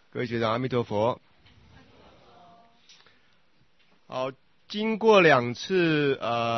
各位学长，阿弥陀佛。好，经过2次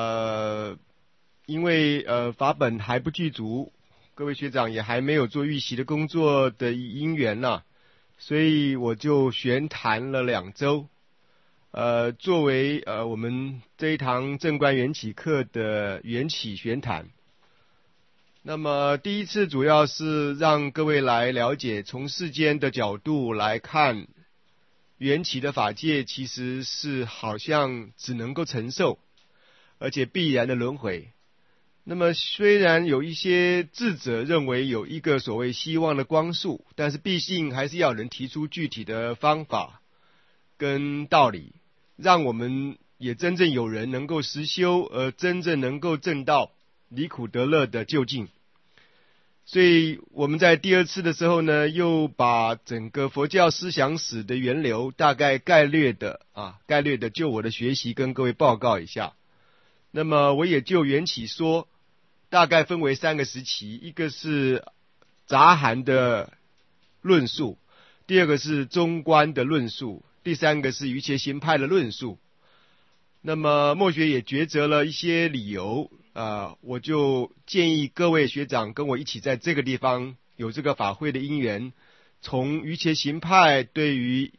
因为法本还不具足，各位学长也还没有做预习的工作的因缘呐，所以我就玄谈了2周，作为我们这一堂正观缘起课的缘起玄谈。那么第一次主要是让各位来了解，从世间的角度来看，缘起的法界其实是好像只能够承受，而且必然的轮回。那么虽然有一些智者认为有一个所谓希望的光束，但是毕竟还是要人提出具体的方法跟道理，让我们也真正有人能够实修，而真正能够证到离苦得乐的究竟。所以我们在第2次的时候呢，又把整个佛教思想史的源流大概概略的就我的学习跟各位报告一下。那么我也就缘起说大概分为3个时期，一个是杂含的论述，第2个是中观的论述，第3个是瑜伽行派的论述。那么末学也抉择了一些理由，我就建议各位学长跟我一起在这个地方有这个法会的因缘，从瑜伽行派对于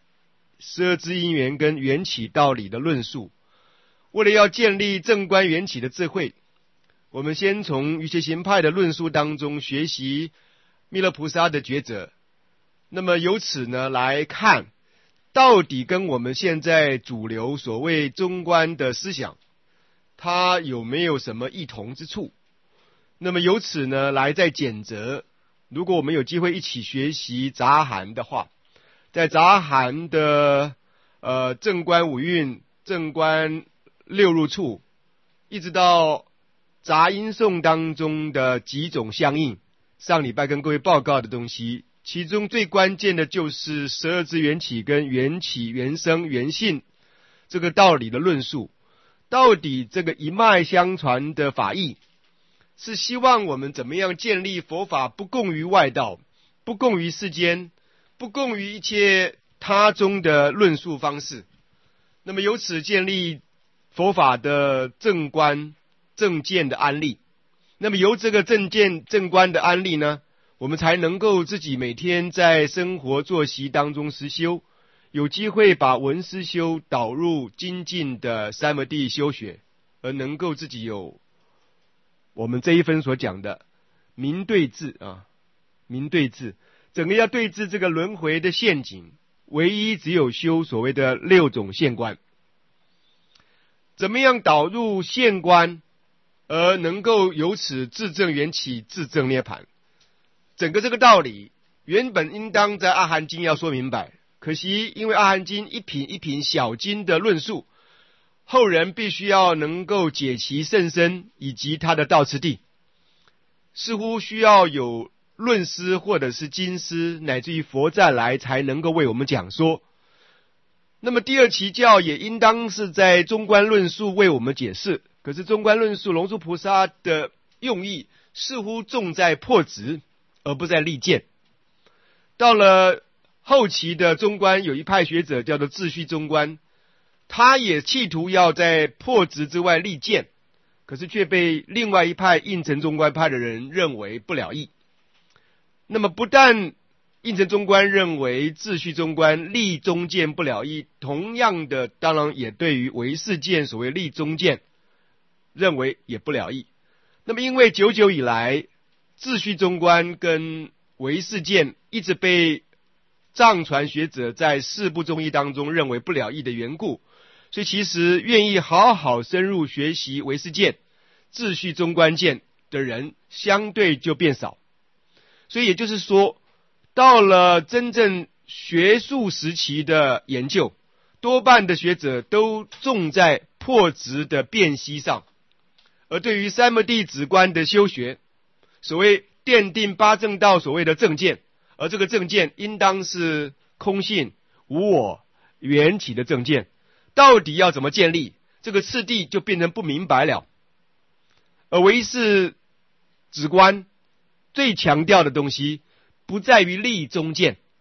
12支因缘跟缘起道理的论述，为了要建立正观缘起的智慧，我们先从瑜伽行派的论述当中学习弥勒菩萨的抉择，那么由此呢来看到底跟我们现在主流所谓中观的思想，它有没有什么异同之处？那么由此呢，来再检责。如果我们有机会一起学习杂含的话，在杂含的正观五蕴、正观六入处，一直到杂音颂当中的几种相应，上礼拜跟各位报告的东西，其中最关键的就是12支缘起跟缘起缘生缘性这个道理的论述。到底这个一脉相传的法义是希望我们怎么样建立佛法不共于外道，不共于世间，不共于一切他中的论述方式，那么由此建立佛法的正观正见的安立。那么由这个正见正观的安立呢，我们才能够自己每天在生活作息当中实修，有机会把闻思修导入精进的三摩地修学，而能够自己有我们这一分所讲的明对治明对治，整个要对治这个轮回的陷阱，唯一只有修所谓的6种现观。怎么样导入现观，而能够由此自证缘起，自证涅槃？整个这个道理原本应当在阿含经要说明白，可惜因为阿含经一品一品小经的论述，后人必须要能够解其甚深以及他的道次第，似乎需要有论师或者是经师乃至于佛再来才能够为我们讲说。那么第2期教也应当是在中观论述为我们解释，可是中观论述龙树菩萨的用意似乎重在破执而不在立见。到了后期的中观，有一派学者叫做秩序中观，他也企图要在破执之外立见，可是却被另外一派应成中观派的人认为不了义。那么不但应成中观认为秩序中观立中见不了义，同样的当然也对于唯识见所谓立中见认为也不了义。那么因为久久以来秩序中观跟唯识见一直被藏传学者在四部宗义当中认为不了义的缘故，所以其实愿意好好深入学习唯识见、秩序中观见的人相对就变少。所以也就是说，到了真正学术时期的研究，多半的学者都重在破执的辨析上，而对于三摩地止观的修学，所谓奠定八正道所谓的正见，而这个正见应当是空性、无我、缘起的正见，到底要怎么建立，这个次第就变成不明白了。而唯识止观最强调的东西不在于立中见，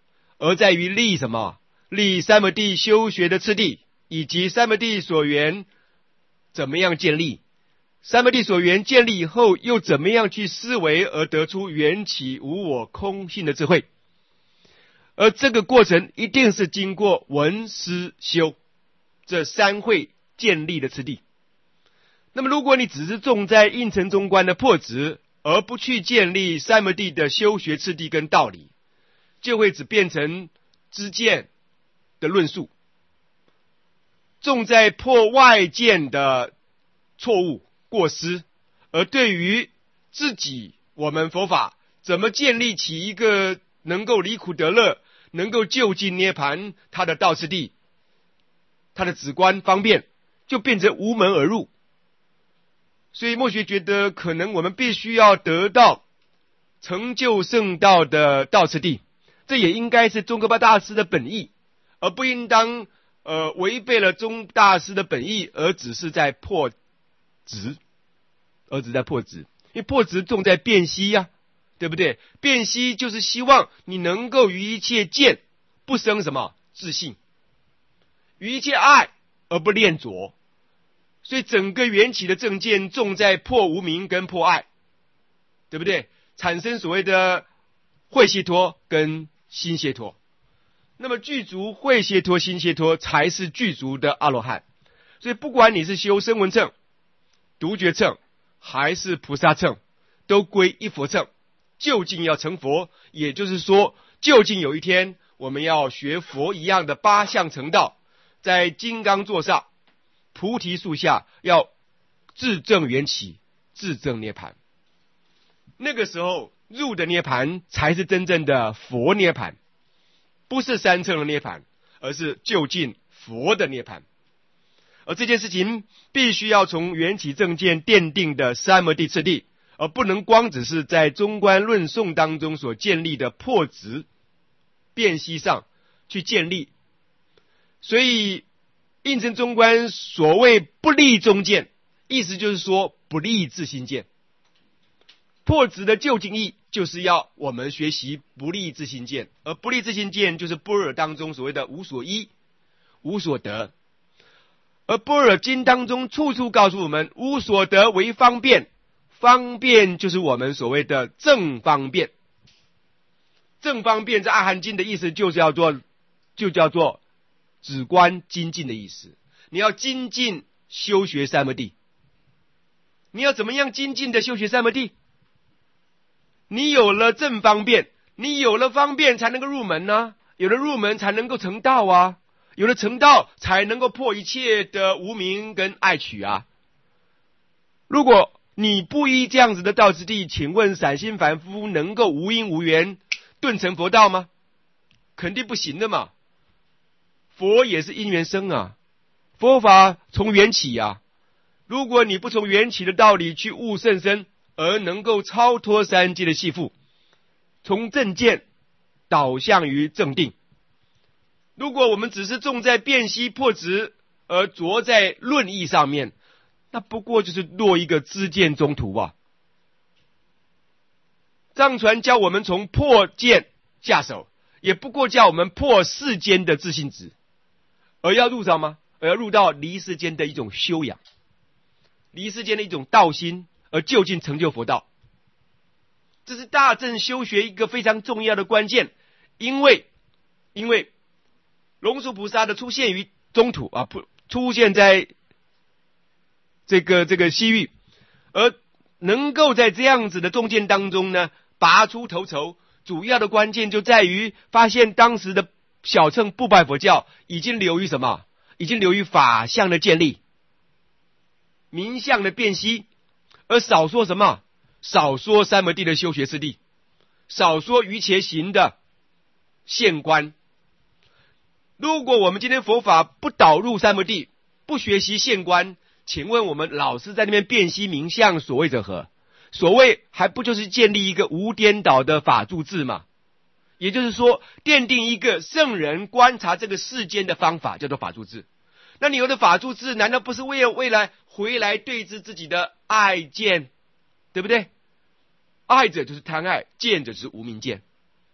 而在于立什么？立三摩地修学的次第，以及三摩地所缘怎么样建立，三摩地所缘建立以后，又怎么样去思维而得出缘起无我空性的智慧。而这个过程一定是经过闻思修这三会建立的次第。那么如果你只是重在应成中观的破执，而不去建立三摩地的修学次第跟道理，就会只变成知见的论述，重在破外见的错误过失，而对于自己我们佛法怎么建立起一个能够离苦得乐，能够就近涅盘他的道次第，他的止观方便，就变成无门而入。所以墨学觉得可能我们必须要得到成就圣道的道次第，这也应该是宗喀巴大师的本意，而不应当违背了宗大师的本意，而只是在破执，因为破执重在辨析呀，对不对？辨析就是希望你能够于一切见不生什么自信，于一切爱而不恋着。所以整个缘起的正见重在破无明跟破爱，对不对？产生所谓的慧解脱跟心解脱。那么具足慧解脱心解脱才是具足的阿罗汉。所以不管你是修声闻乘、独觉乘还是菩萨乘，都归一佛乘，究竟要成佛，也就是说究竟有一天我们要学佛一样的八相成道，在金刚座上菩提树下要自证缘起，自证涅盘。那个时候入的涅盘才是真正的佛涅盘，不是三乘的涅盘，而是就近佛的涅盘。而这件事情必须要从缘起正见奠定的三摩地次第，而不能光只是在中观论颂当中所建立的破执辨析上去建立。所以应成中观所谓不立中见，意思就是说不立自心见。破执的究竟义就是要我们学习不立自心见，而不立自心见就是般若当中所谓的无所依、无所得。而般若经当中处处告诉我们，无所得为方便，方便就是我们所谓的正方便。正方便在阿含经的意思就叫做止观精进的意思。你要精进修学三摩地，你要怎么样精进的修学三摩地？你有了正方便，你有了方便才能够入门啊，有了入门才能够成道啊，有了成道才能够破一切的无明跟爱取啊。如果你不依这样子的道之地，请问散心凡夫能够无因无缘顿成佛道吗？肯定不行的嘛。佛也是因缘生啊，佛法从缘起啊。如果你不从缘起的道理去悟甚深，而能够超脱三界的系缚，从正见导向于正定。如果我们只是重在辨析破执，而着在论义上面，那不过就是落一个知见中途啊。藏传教我们从破见下手，也不过叫我们破世间的自信执，而要入什么？而要入到离世间的一种修养，离世间的一种道心，而就近成就佛道。这是大乘修学一个非常重要的关键。因为龙树菩萨的出现于中土啊，出现在这个西域，而能够在这样子的中间当中呢，拔出头筹，主要的关键就在于发现当时的小乘部派佛教已经流于什么？已经流于法相的建立，名相的辨析，而少说什么？少说三摩地的修学次第，少说于前行的现观。如果我们今天佛法不导入三摩地，不学习现观，请问我们老是在那边辨析名相，所谓者何？所谓还不就是建立一个无颠倒的法住智吗？也就是说，奠定一个圣人观察这个世间的方法，叫做法住智。那你有的法住智，难道不是为了未来回来对治自己的爱见，对不对？爱者就是贪爱，见者是无明见。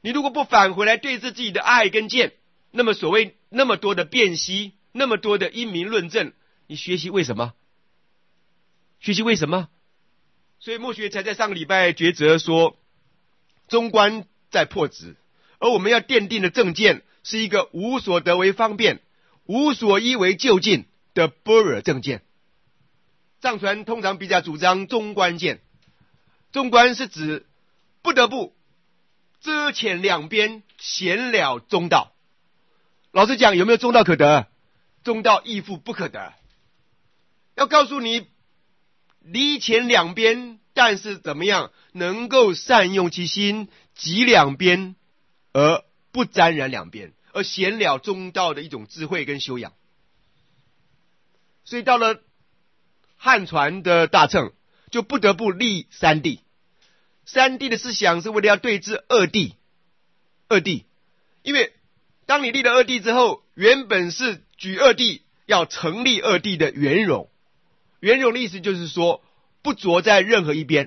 你如果不返回来对峙自己的爱跟见，那么所谓那么多的辨析，那么多的因明论证，你学习为什么？学习为什么？所以墨学才在上个礼拜抉择说，中观在破执，而我们要奠定的正见是一个无所得为方便，无所依为就近的般若正见。藏传通常比较主张中观见，中观是指不得不遮遣两边，显了中道。老实讲，有没有中道可得？中道亦复不可得。要告诉你，离遣两边，但是怎么样能够善用其心，集两边而不沾染两边，而显了中道的一种智慧跟修养。所以到了汉传的大乘，就不得不立三谛。三谛的思想是为了要对治二谛。因为当你立了二谛之后，原本是举二谛要成立二谛的圆融。圆融的意思就是说不着在任何一边。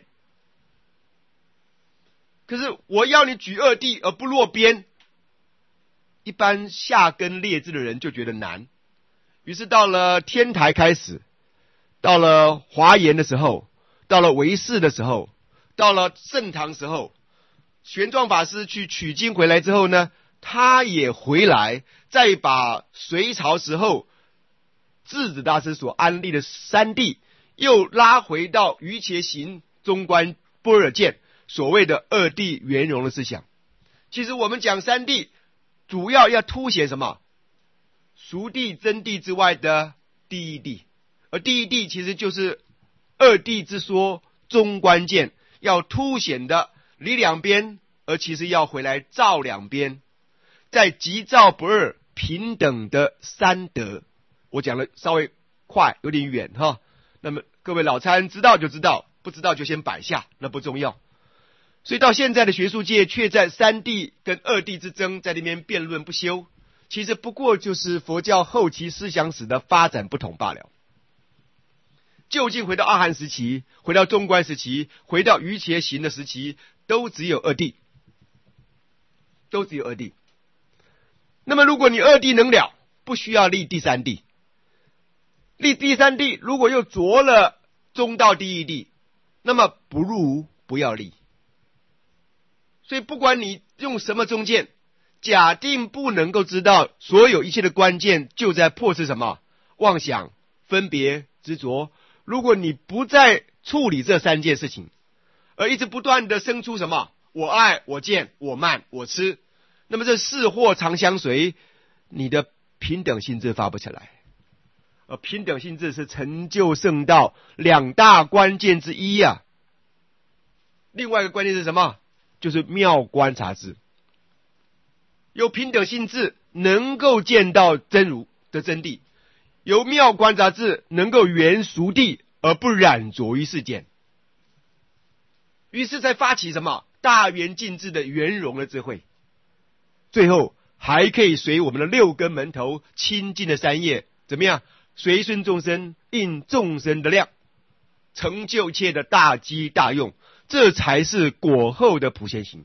可是我要你举二谛而不落边，一般下根劣质的人就觉得难。于是到了天台开始，到了华严的时候，到了唯识的时候，到了盛唐时候，玄奘法师去取经回来之后呢，他也回来再把隋朝时候智子大师所安立的三谛又拉回到瑜伽行、中观、般若见，所谓的二谛圆融的思想。其实我们讲三谛主要要凸显什么？熟谛真谛之外的第一谛，而第一谛其实就是二谛之说中观见，要凸显的离两边，而其实要回来照两边，在即照不二平等的三德。我讲的稍微快，有点远哈。那么各位老参知道就知道，不知道就先摆下，那不重要。所以到现在的学术界却在三谛跟二谛之争在那边辩论不休，其实不过就是佛教后期思想史的发展不同罢了。究竟回到阿含时期，回到中观时期，回到瑜伽行的时期，都只有二谛，都只有二谛。那么如果你二谛能了，不需要立第三谛。立第三谛如果又着了中道第一谛，那么不如不要立。所以不管你用什么中见，假定不能够知道所有一切的关键就在破斥什么？妄想、分别、执着。如果你不再处理这三件事情，而一直不断的生出什么？我爱、我见、我慢、我痴，那么这四惑常相随，你的平等心智发不起来。而平等心智是成就圣道两大关键之一啊。另外一个关键是什么？就是妙观察智。有平等心智能够见到真如的真谛，由妙观察智能够圆熟谛而不染着于世间，于是才发起什么大圆净智的圆融的智慧。最后还可以随我们的六根门头清净的三业，怎么样？随顺众生，应众生的量，成就一切的大机大用，这才是果后的普贤行。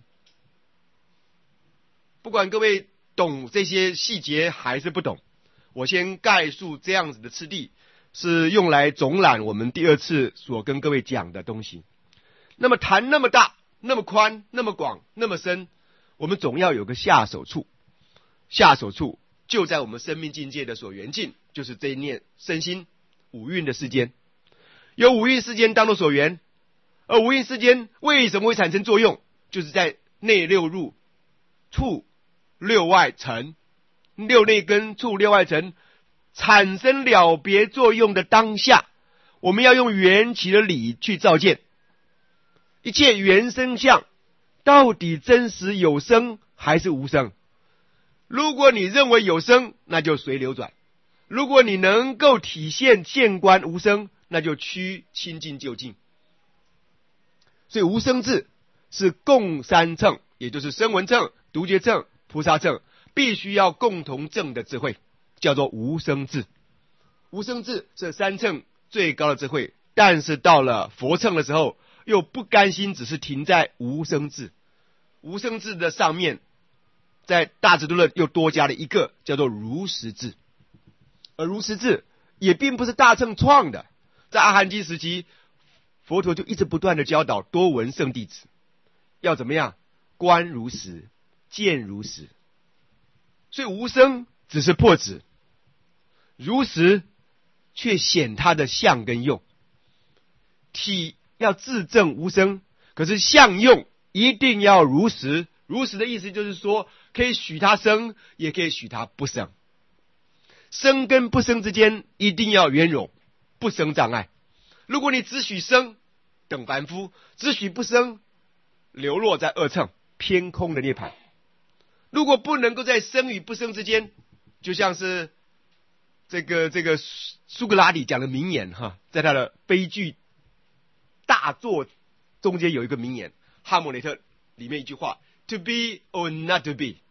不管各位懂这些细节还是不懂，我先概述这样子的次第，是用来总览我们第二次所跟各位讲的东西。那么谈那么大、那么宽、那么广、那么深，我们总要有个下手处。下手处就在我们生命境界的所缘境，就是这一念身心五蕴的世间。有五蕴世间当作所缘，而五蕴世间为什么会产生作用？就是在内六入处六外尘，六内根处六外尘产生了别作用的当下，我们要用缘起的理去照见一切缘生相，到底真实有生还是无生？如果你认为有生，那就随流转；如果你能够体现见观无生，那就趋清净就近。所以无生智是共三乘，也就是声闻乘、独觉乘、菩萨乘，必须要共同证的智慧，叫做无生智。无生智是三乘最高的智慧，但是到了佛乘的时候，又不甘心只是停在无生智。 无生字的上面，在大智度论又多加了一个叫做如实字。而如实字也并不是大乘创的，在阿含经时期，佛陀就一直不断的教导多闻圣弟子要怎么样观如实，见如实。所以无生只是破执，如实却显它的相跟用。体要自证无生，可是相用一定要如实。如实的意思就是说，可以许它生，也可以许它不生。生跟不生之间一定要圆融，不生障碍。如果你只许生，等凡夫；只许不生，流落在二乘偏空的涅槃。如果不能够在生与不生之间，就像是这个苏格拉底讲的名言哈，在他的悲剧大作中间有一个名言，哈姆雷特里面一句话 ：“To be or not to be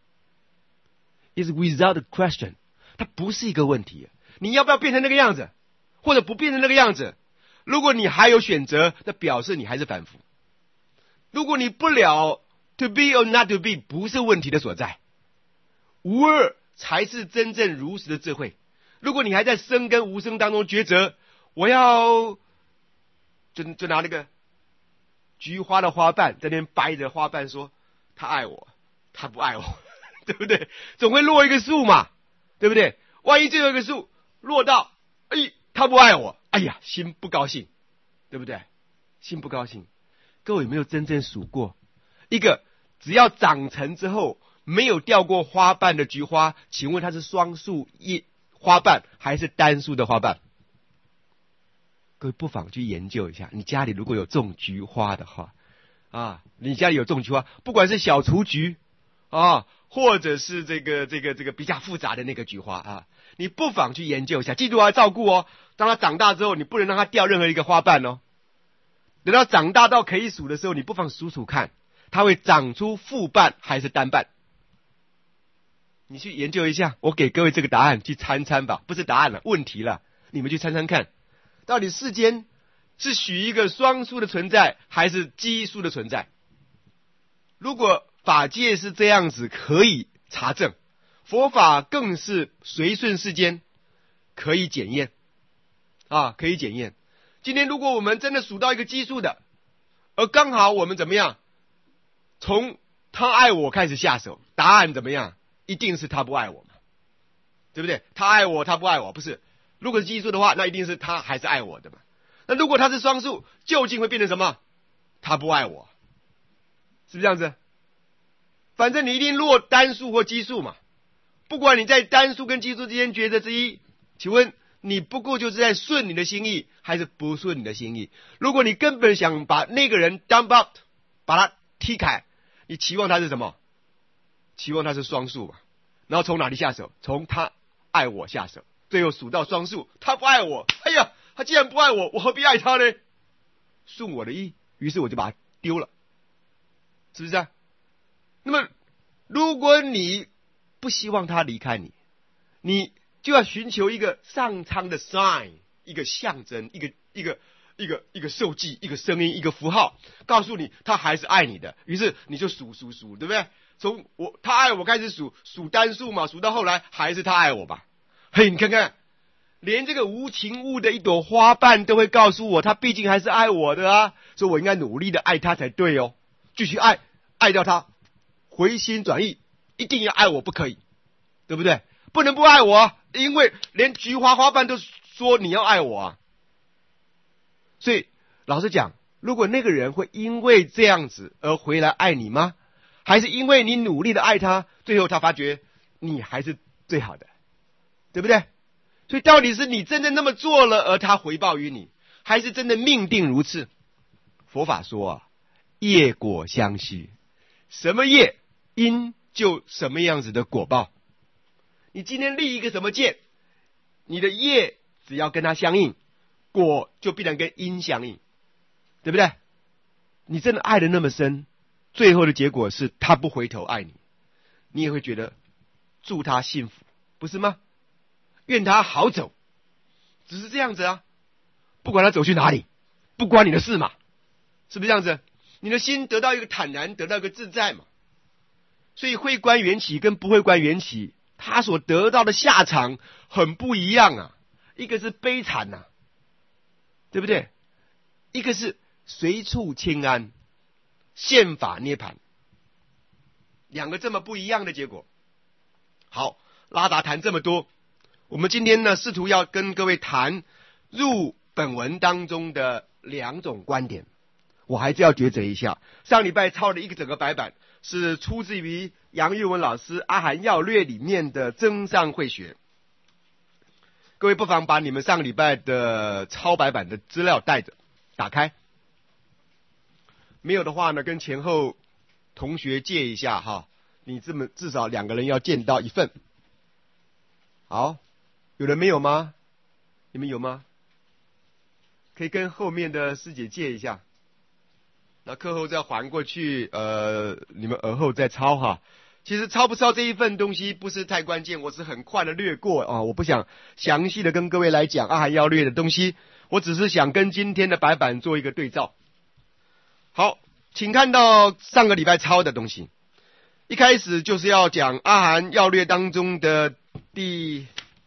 is without a question。”它不是一个问题，你要不要变成那个样子，或者不变成那个样子？如果你还有选择，那表示你还是凡夫。如果你不了 to be or not to be 不是问题的所在，无二才是真正如实的智慧。如果你还在生跟无生当中抉择，我要就拿那个菊花的花瓣在那边掰着花瓣说，他爱我，他不爱我，对不对？总会落一个树嘛，对不对？万一最后一个树落到，他不爱我，哎呀，心不高兴，对不对？心不高兴。各位有没有真正数过一个只要长成之后没有掉过花瓣的菊花，请问它是双树花瓣还是单树的花瓣？各位不妨去研究一下，你家里如果有种菊花的话啊，你家里有种菊花，不管是小雏菊啊，或者是这个比较复杂的那个菊花啊，你不妨去研究一下，记住要照顾哦。当它长大之后，你不能让它掉任何一个花瓣哦。等到长大到可以数的时候，你不妨数数看，它会长出复瓣还是单瓣？你去研究一下，我给各位这个答案去参参吧，不是答案了，问题了，你们去参参看，到底世间是许一个双数的存在，还是奇数的存在？如果法界是这样子，可以查证，佛法更是随顺世间，可以检验啊，可以检验。今天如果我们真的数到一个奇数的，而刚好我们怎么样，从他爱我开始下手，答案怎么样？一定是他不爱我嘛，对不对？他爱我，他不爱我，不是。如果是奇数的话，那一定是他还是爱我的嘛。那如果他是双数，究竟会变成什么？他不爱我，是不是这样子？反正你一定落单数或奇数嘛。不管你在单数跟奇数之间抉择之一，请问你不过就是在顺你的心意，还是不顺你的心意？如果你根本想把那个人 dump out， 把他踢开，你期望他是什么？期望他是双数嘛。然后从哪里下手？从他爱我下手，最后数到双数，他不爱我，哎呀，他既然不爱我，我何必爱他呢？顺我的意，于是我就把他丢了，是不是啊？那么如果你不希望他离开你，你就要寻求一个上苍的 sign， 一个象征，一个受记，一个声音，一个符号，告诉你他还是爱你的。于是你就数，对不对？从他爱我开始数单数嘛，数到后来还是他爱我吧。嘿，你看看，连这个无情物的一朵花瓣都会告诉我，他毕竟还是爱我的啊，所以我应该努力的爱他才对哦，继续爱到他回心转意，一定要爱我不可以，对不对？不能不爱我啊，因为连菊花花瓣都说你要爱我啊。所以老实讲，如果那个人会因为这样子而回来爱你吗？还是因为你努力的爱他，最后他发觉你还是最好的，对不对？所以到底是你真的那么做了，而他回报于你，还是真的命定如此？佛法说啊，业果相续，什么业因就什么样子的果报。你今天立一个什么戒，你的业只要跟它相应，果就必然跟因相应，对不对？你真的爱得那么深，最后的结果是他不回头爱你，你也会觉得祝他幸福，不是吗？愿他好走，只是这样子啊，不管他走去哪里，不关你的事嘛，是不是这样子？你的心得到一个坦然，得到一个自在嘛。 所以会观缘起跟不会观缘起，他所得到的下场很不一样啊。一个是悲惨啊，对不对？一个是随处清安，宪法涅槃，两个这么不一样的结果。好，拉达谈这么多，我们今天呢，试图要跟各位谈入本文当中的两种观点。我还是要抉择一下，上礼拜抄的一个整个白板是出自于杨玉文老师《阿含要略》里面的增上慧学。各位不妨把你们上礼拜的抄白板的资料带着打开，没有的话呢，跟前后同学借一下哈，你这么至少2个人要见到一份。好，有人没有吗？你们有吗？可以跟后面的师姐借一下，那课后再还过去，你们而后再抄哈。其实抄不抄这一份东西不是太关键，我是很快的略过啊，我不想详细的跟各位来讲阿含要略的东西，我只是想跟今天的白板做一个对照。好，请看到上个礼拜抄的东西，一开始就是要讲阿含要略当中的第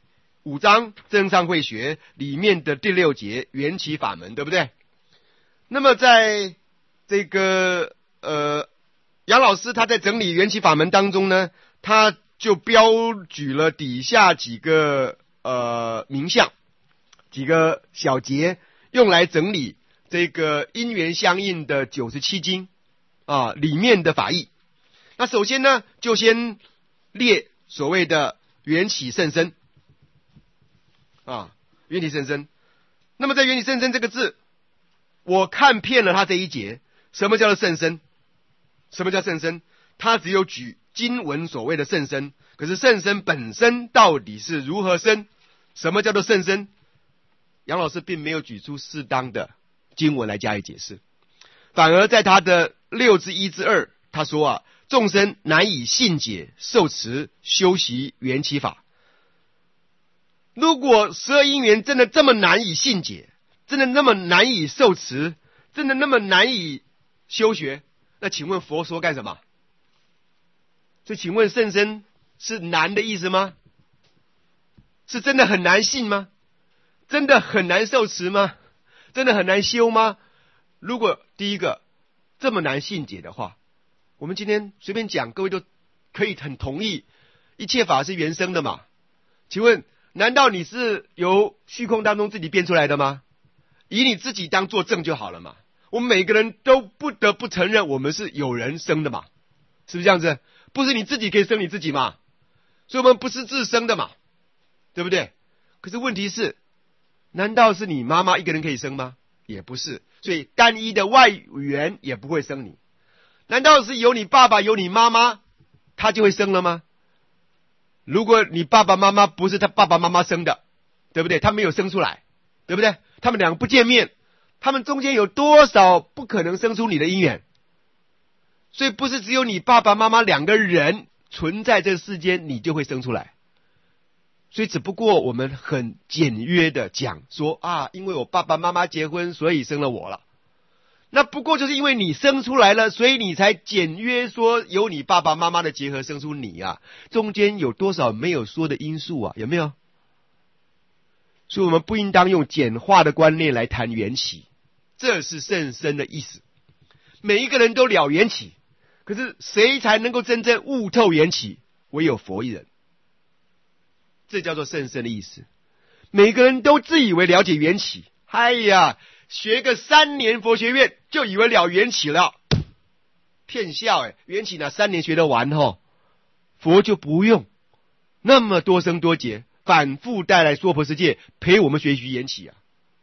5章增上慧学里面的第6节缘起法门，对不对？那么在这个杨老师他在整理缘起法门当中呢，他就标举了底下几个名相，几个小节，用来整理这个因缘相应的97经啊里面的法义。那首先呢，就先列所谓的缘起甚深啊，缘起甚深。那么在缘起甚深这个字，我看遍了他这一节，什么叫做甚深？什么叫甚深？他只有举经文所谓的甚深，可是甚深本身到底是如何深？什么叫做甚深？杨老师并没有举出适当的经文来加以解释，反而在他的6之1之2，他说啊，众生难以信解受持修习缘起法。如果12因缘真的这么难以信解，真的那么难以受持，真的那么难以修学，那请问佛说干什么？所以请问甚深是难的意思吗？是真的很难信吗？真的很难受持吗？真的很难修吗？如果第一个这么难信解的话，我们今天随便讲，各位都可以很同意一切法是原生的嘛？请问难道你是由虚空当中自己变出来的吗？以你自己当作证就好了嘛。我们每个人都不得不承认我们是有人生的嘛，是不是这样子？不是你自己可以生你自己嘛，所以我们不是自生的嘛，对不对？可是问题是，难道是你妈妈一个人可以生吗？也不是，所以单一的外缘也不会生你。难道是有你爸爸有你妈妈他就会生了吗？如果你爸爸妈妈不是他爸爸妈妈生的，对不对？他没有生出来，对不对？他们两个不见面，他们中间有多少不可能生出你的因缘？所以不是只有你爸爸妈妈2个人存在这个世间，你就会生出来。所以只不过我们很简约的讲说啊，因为我爸爸妈妈结婚，所以生了我了。那不过就是因为你生出来了，所以你才简约说有你爸爸妈妈的结合生出你啊，中间有多少没有说的因素啊？有没有？所以我们不应当用简化的观念来谈缘起，这是甚深的意思。每一个人都了缘起，可是谁才能够真正悟透缘起？唯有佛一人。这叫做甚深的意思。每个人都自以为了解缘起，哎呀，学个3年佛学院就以为了缘起了，骗笑缘起哪3年学得完吼？佛就不用那么多生多劫反复带来娑婆世界陪我们学习缘起啊。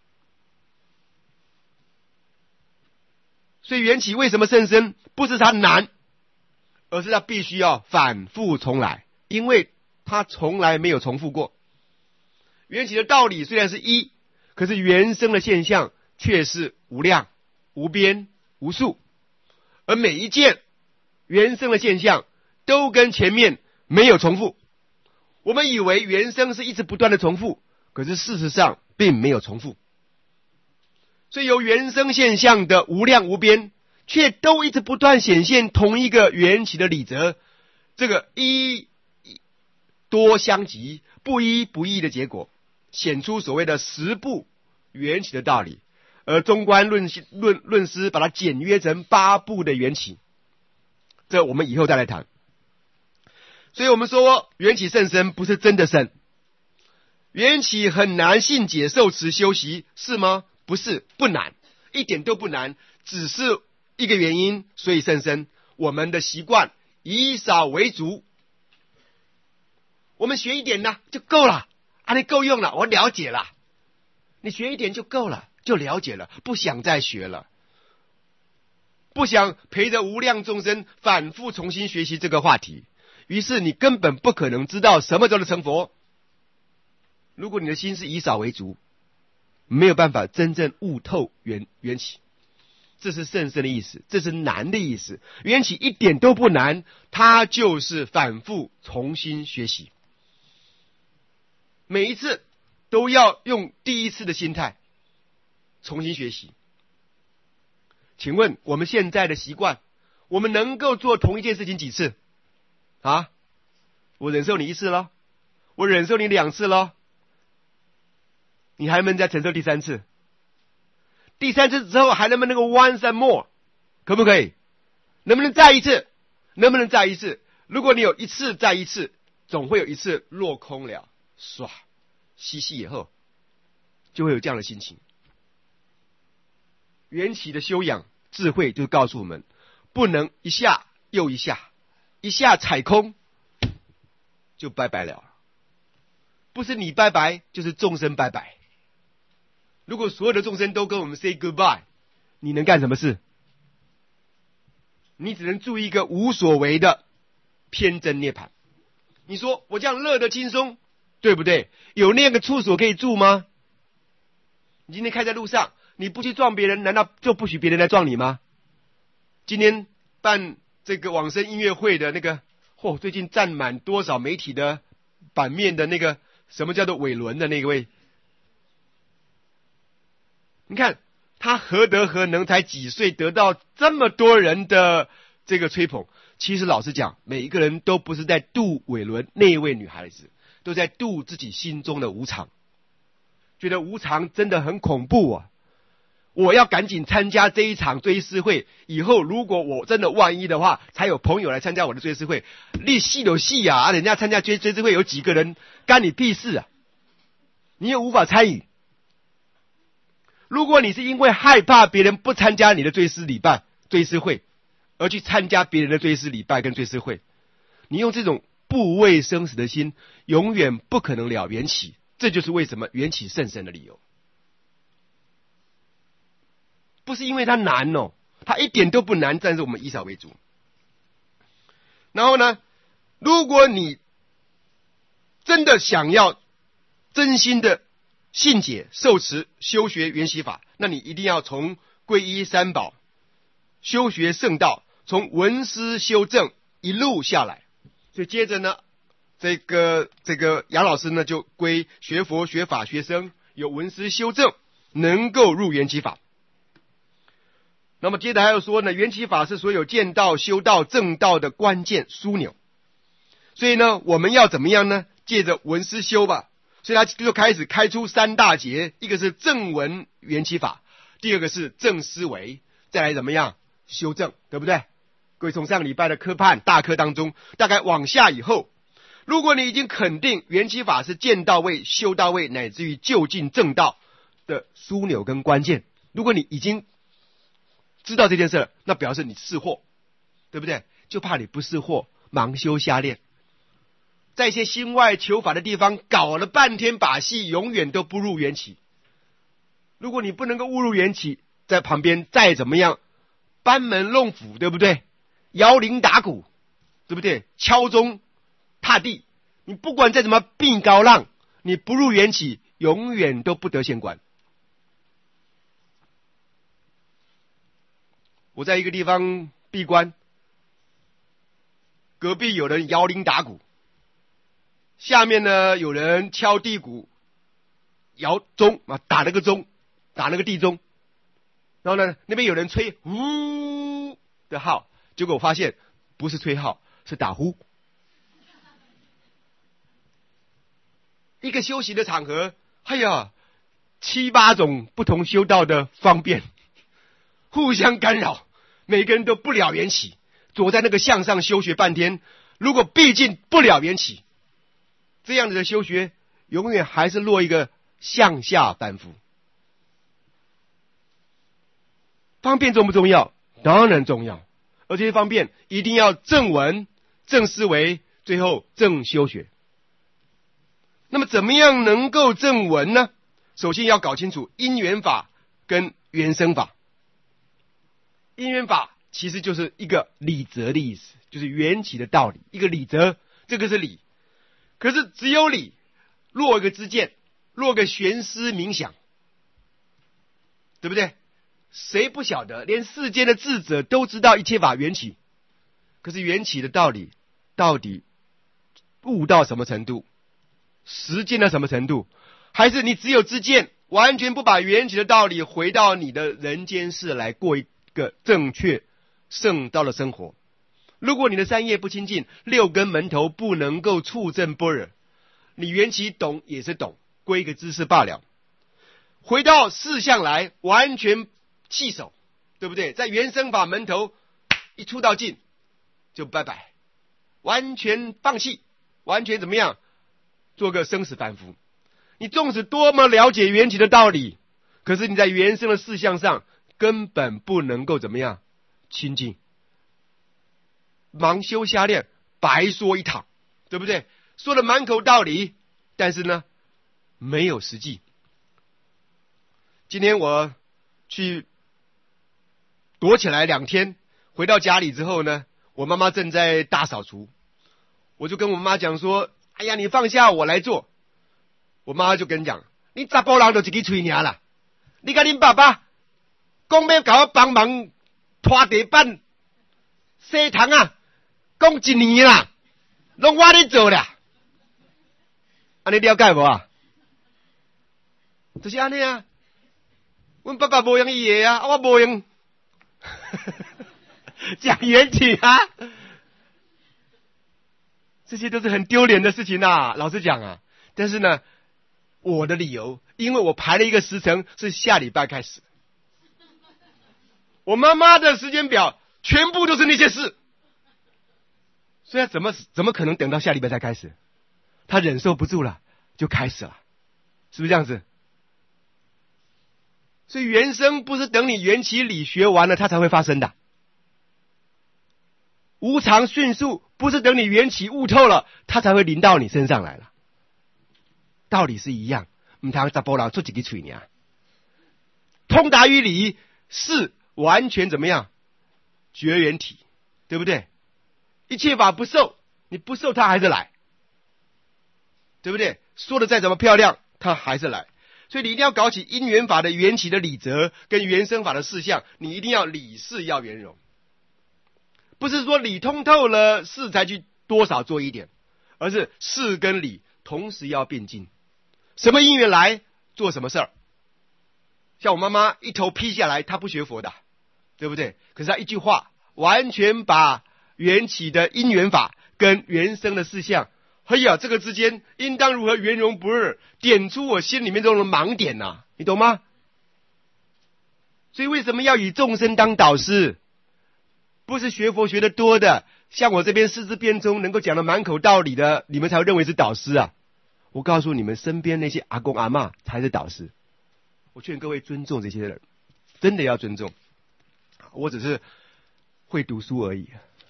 所以缘起为什么甚深？不是它难，而是它必须要反复重来，因为它从来没有重复过。缘起的道理虽然是一，可是原生的现象却是无量、无边、无数，而每一件原生的现象都跟前面没有重复。我们以为原生是一直不断的重复，可是事实上并没有重复。所以由原生现象的无量无边，却都一直不断显现同一个缘起的理则， 这个一多相及，不一不异的结果，显出所谓的十部缘起的道理。而中观论师把它简约成8部的缘起，这我们以后再来谈。所以我们说缘起甚深不是真的深，缘起很难信解受持修习是吗？不是，不难，一点都不难，只是一个原因，所以甚深。我们的习惯以少为足，我们学一点呢就够了啊，你够用了，我了解了，你学一点就够了，就了解了，不想再学了，不想陪着无量众生反复重新学习这个话题，于是你根本不可能知道什么叫做成佛。如果你的心是以少为足，没有办法真正悟透缘起，这是甚深的意思，这是难的意思。缘起一点都不难，它就是反复重新学习，每一次都要用第一次的心态重新学习。请问我们现在的习惯，我们能够做同一件事情几次啊？我忍受你1次了，我忍受你2次了，你还能不能再承受第3次？第3次之后还能不能够 once and more？ 可不可以？能不能再一次？能不能再一次？如果你有1次再1次，总会有1次落空了，唰，吸气以后就会有这样的心情。缘起的修养智慧就告诉我们，不能一下又一下，一下踩空就拜拜了，不是你拜拜就是众生拜拜。如果所有的众生都跟我们 say goodbye， 你能干什么事？你只能住一个无所为的偏真涅槃。你说我这样乐得轻松，对不对？有那个处所可以住吗？你今天开在路上，你不去撞别人，难道就不许别人来撞你吗？今天办这个往生音乐会的那个，最近占满多少媒体的版面的那个什么叫做伟伦的那位，你看他何德何能，才几岁得到这么多人的这个吹捧？其实老实讲，每一个人都不是在度伟伦那位女孩子，都在度自己心中的无常，觉得无常真的很恐怖啊！我要赶紧参加这一场追思会，以后如果我真的万一的话，才有朋友来参加我的追思会。你戏有戏啊，人家参加追思会有几个人，干你屁事啊！你也无法参与。如果你是因为害怕别人不参加你的追思会，而去参加别人的追思礼拜跟追思会，你用这种不畏生死的心，永远不可能了缘起。这就是为什么缘起甚深的理由。不是因为它难哦，它一点都不难，但是我们以少为主。然后呢，如果你真的想要真心的信解受持修学缘起法，那你一定要从皈依三宝修学圣道，从闻思修正一路下来。所以接着呢，这个杨老师呢就归学佛学法学僧，有闻思修正，能够入缘起法。那么接着还要说呢，缘起法是所有见道修道正道的关键枢纽。所以呢，我们要怎么样呢？借着闻思修吧。所以他就开始开出3大节，一个是正闻缘起法，第二个是正思维，再来怎么样修正，对不对？各位从上个礼拜的科判大课当中，大概往下以后，如果你已经肯定缘起法是见道位、修道位乃至于就近正道的枢纽跟关键，如果你已经知道这件事，那表示你是货，对不对？就怕你不是货，盲修瞎练，在一些心外求法的地方搞了半天把戏，永远都不入缘起。如果你不能够误入缘起，在旁边再怎么样班门弄斧，对不对？摇铃打鼓，对不对？敲钟踏地，你不管再怎么避高浪，你不入缘起，永远都不得仙观。我在一个地方闭关，隔壁有人摇铃打鼓，下面呢有人敲地鼓、摇钟啊，打那个钟，打那个地钟。然后呢，那边有人吹呼的号，结果我发现不是吹号，是打呼。 一个修行的场合，哎呀，7、8种不同修道的方便，互相干扰，每个人都不了缘起，躲在那个向上修学半天，如果毕竟不了缘起，这样子的修学永远还是落一个向下凡夫。方便重不重要？当然重要，而这些方便一定要正闻、正思维，最后正修学。那么怎么样能够正闻呢？首先要搞清楚因缘法跟缘生法。因缘法其实就是一个理则的意思，就是缘起的道理，一个理则，这个是理。可是只有理，落一个知见，落个玄思冥想，对不对？谁不晓得？连世间的智者都知道一切法缘起，可是缘起的道理到底悟到什么程度，实践到什么程度？还是你只有知见，完全不把缘起的道理回到你的人间世来过一个正确圣道的生活？如果你的三业不清净，6根门头不能够触证般若，你缘起懂也是懂，归一个知识罢了。回到事相来，完全弃守，对不对？在缘生法门头一出到尽就拜拜，完全放弃，完全怎么样？做个生死凡夫。你纵使多么了解缘起的道理，可是你在缘生的事项上根本不能够怎么样清净，盲修瞎练，白说一趟，对不对？说了满口道理，但是呢没有实际。今天我去躲起来2天，回到家里之后呢，我妈妈正在大扫除，我就跟我妈讲说，哎呀，你放下我来做。我妈就跟你讲，你查甫人就一支嘴尔啦，你跟恁爸爸讲要搞我帮忙拖地板洗堂啊，讲1年啦，拢我咧做啦，安尼了解无啊？就是安尼啊，阮爸爸无用伊的啊，我无用。讲缘起啊，这些都是很丢脸的事情啊，老实讲啊。但是呢，我的理由，因为我排了一个时程，是下礼拜开始。我妈妈的时间表全部都是那些事，所以怎么可能等到下礼拜才开始？她忍受不住了，就开始了，是不是这样子？所以缘生不是等你缘起理学完了它才会发生的，无常迅速不是等你缘起悟透了它才会临到你身上来了，道理是一样，不通查甫人出一支嘴尔。通达于理是完全怎么样绝缘体，对不对？一切法不受，你不受它还是来，对不对？说的再怎么漂亮它还是来。所以你一定要搞起因缘法的缘起的理则跟缘生法的事项，你一定要理事要圆融，不是说理通透了事才去多少做一点，而是事跟理同时要并进。什么因缘来做什么事儿。像我妈妈一头劈下来，她不学佛的，对不对？可是她一句话完全把缘起的因缘法跟缘生的事项，哎呀，这个之间应当如何圆融不二，点出我心里面这种盲点啊，你懂吗？所以为什么要以众生当导师？不是学佛学得多的，像我这边四字辩中能够讲得满口道理的，你们才会认为是导师啊。我告诉你们，身边那些阿公阿嬷才是导师。我劝各位尊重这些人，真的要尊重。我只是会读书而已。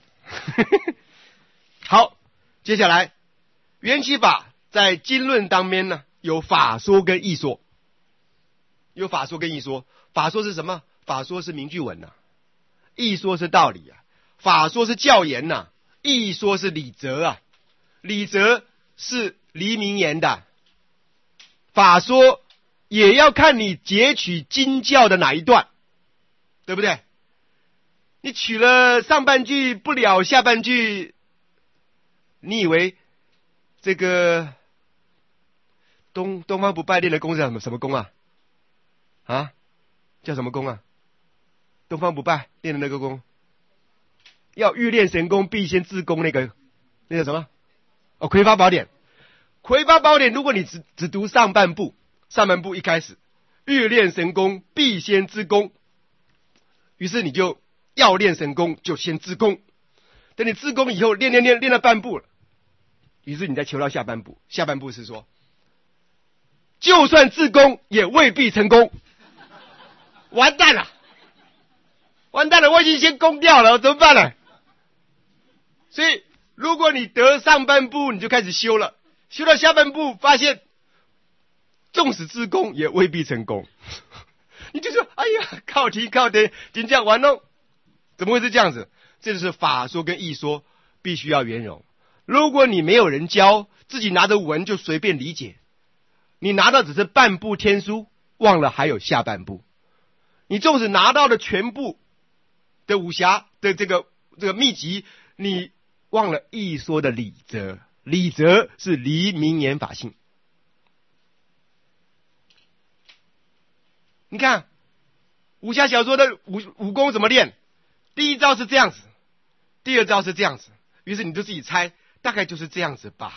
好，接下来缘起法在经论当面呢，有法说跟义说。有法说跟义说。法说是什么？法说是名句文啊，义说是道理啊。法说是教言啊，义说是理则啊。理则是黎明言的，法说也要看你截取经教的哪一段，对不对？你取了上半句不了下半句，你以为这个东方不败练的功是什么功啊？啊，叫什么功啊？东方不败练的那个功，要欲练神功必先自宫，那个什么？哦，葵花宝典。 葵花宝典如果你只读上半部一开始，欲练神功，必先知功。于是你就要练神功，就先知功。等你知功以后，练了半部了，于是你再求到下半部。下半部是说，就算知功，也未必成功。完蛋了，完蛋了！我已经先攻掉了，怎么办呢？所以，如果你得上半部，你就开始修了，修到下半部，发现纵使知功，也未必成功。你就说：“哎呀，靠题，真这样玩弄，怎么会是这样子？”这就是法说跟义说必须要圆融。如果你没有人教，自己拿着文就随便理解，你拿到只是半部天书，忘了还有下半部。你纵使拿到了全部的武侠的这个秘籍，你忘了义说的理则。理则是离名言法性。你看武侠小说的武功怎么练？第一招是这样子，第二招是这样子，于是你就自己猜，大概就是这样子吧。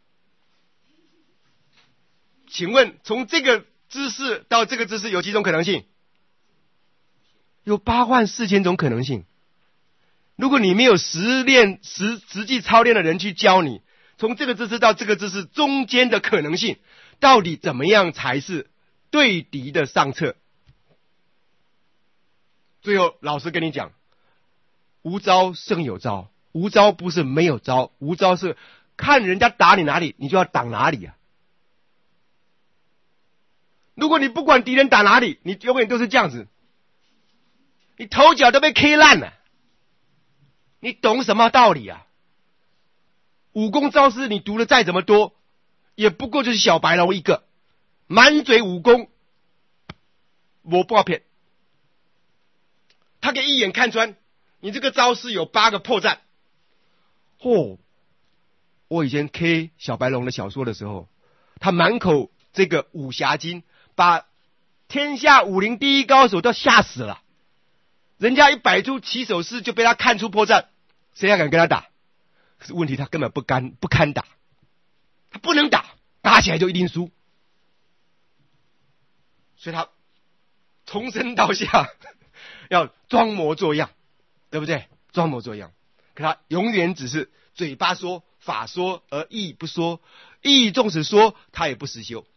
请问从这个姿势到这个姿势有几种可能性？有84000种可能性。如果你没有实际操练的人去教你，从这个姿势到这个姿势中间的可能性，到底怎么样才是对敌的上策？最后老师跟你讲，无招胜有招，无招不是没有招，无招是看人家打你哪里，你就要挡哪里啊。如果你不管敌人打哪里，你永远都是这样子，你头脚都被 K 烂了，你懂什么道理啊？武功招式你读的再怎么多，也不过就是小白龙一个，满嘴武功，我不骗，他可以一眼看穿你这个招式有8个破绽。我以前 K 小白龙的小说的时候，他满口这个武侠经，把天下武林第一高手都吓死了。人家一摆出起手式就被他看出破绽，谁还敢跟他打？可是问题他根本不堪打，他不能打，打起来就一定输。所以他从生到下要装模作样，对不对？装模作样，可他永远只是嘴巴说法说，而义不说，义纵使说他也不实修。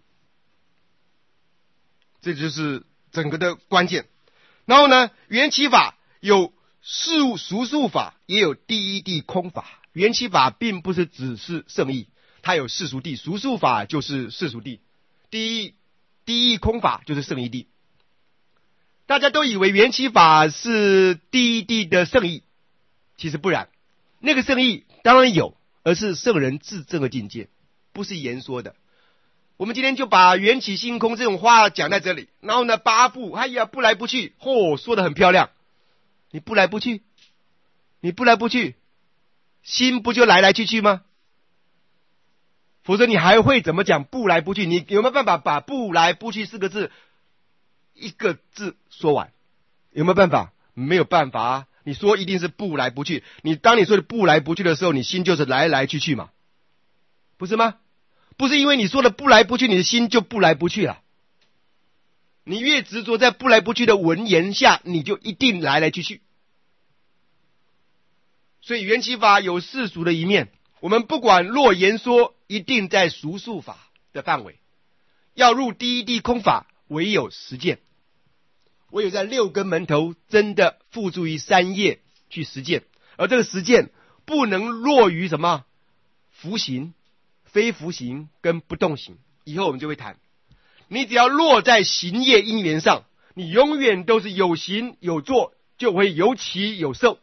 这就是整个的关键。然后呢，缘起法有数数法，也有第一地空法。缘起法并不是只是圣义，它有世俗谛，数数法就是世俗谛，第一空法就是圣义谛。大家都以为缘起法是第一地的圣义，其实不然。那个圣义当然有，而是圣人自证的境界，不是言说的。我们今天就把缘起性空这种话讲在这里，然后呢8步，哎呀不来不去，说得很漂亮。你不来不去，心不就来来去去吗？否则你还会怎么讲不来不去？你有没有办法把不来不去4个字一个字说完？有没有办法？没有办法啊！你说一定是不来不去，当你说的不来不去的时候，你心就是来来去去嘛，不是吗？不是因为你说的不来不去，你的心就不来不去了。你越执着在不来不去的文言下，你就一定来来去去。所以缘起法有世俗的一面，我们不管若言说，一定在俗数法的范围。要入第一地空法，唯有实践，唯有在6根门头真的付诸于3业去实践。而这个实践不能落于什么服行、非服行跟不动行，以后我们就会谈。你只要落在行业因缘上，你永远都是有行有做，就会有起有受。